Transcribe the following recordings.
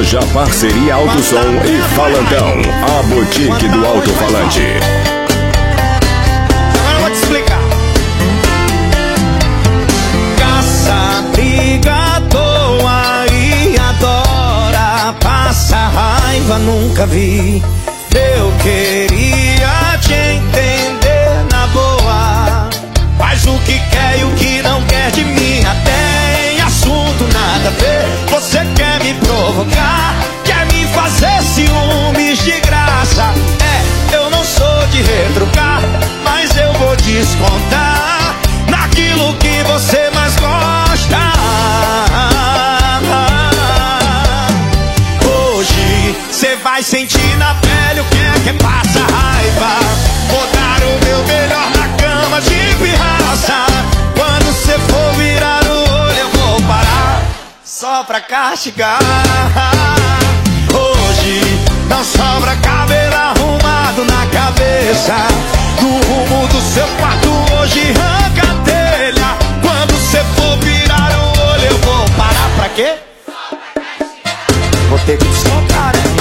Loja Parceria Alto Som e Falantão, a boutique do alto-falante. Agora eu vou te explicar. Caça, briga à toa e adora. Passa raiva, nunca vi. Eu queria te entender na boa. Faz o que quer e o que não quer de mim. Até em assunto nada a ver. Você quer me provocar, quer me fazer ciúmes de graça. Eu não sou de retrucar, mas eu vou descontar naquilo que você mais gosta. Hoje cê vai sentir na pele o que é que passa raiva. Vou dar o meu melhor na cama de pirraça. Quando cê for virar o olho eu vou parar só pra castigar. Hoje não sobra cabelo arrumado na cabeça. No rumo do seu quarto hoje arranca a telha. Quando cê for virar o olho eu vou parar pra quê? Vou ter que descontar, né?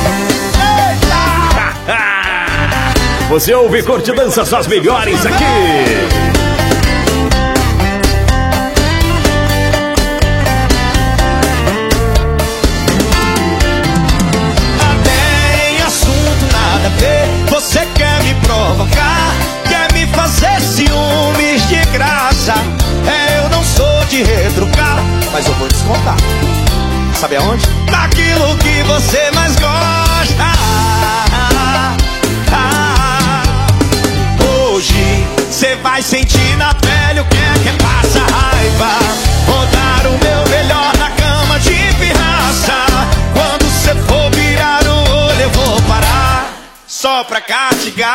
Eita! Você ouve e curte, dança suas melhores aqui. Você quer me provocar, quer me fazer ciúmes de graça. Eu não sou de retrucar, mas eu vou descontar. Sabe aonde? Naquilo que você mais gosta. Hoje cê vai sentir na pele o que é que passa raiva. Vou dar o meu melhor na cama de pirraça. Quando cê for virar o olho eu vou parar só pra castigar.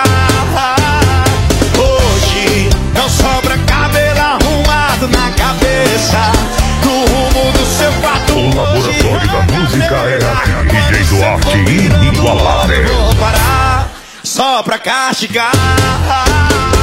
Hoje não sobra cabelo arrumado na cabeça. No rumo do seu quarto o laboratório da música é aqui. DJ Duarte inigualável. Vou parar só pra castigar.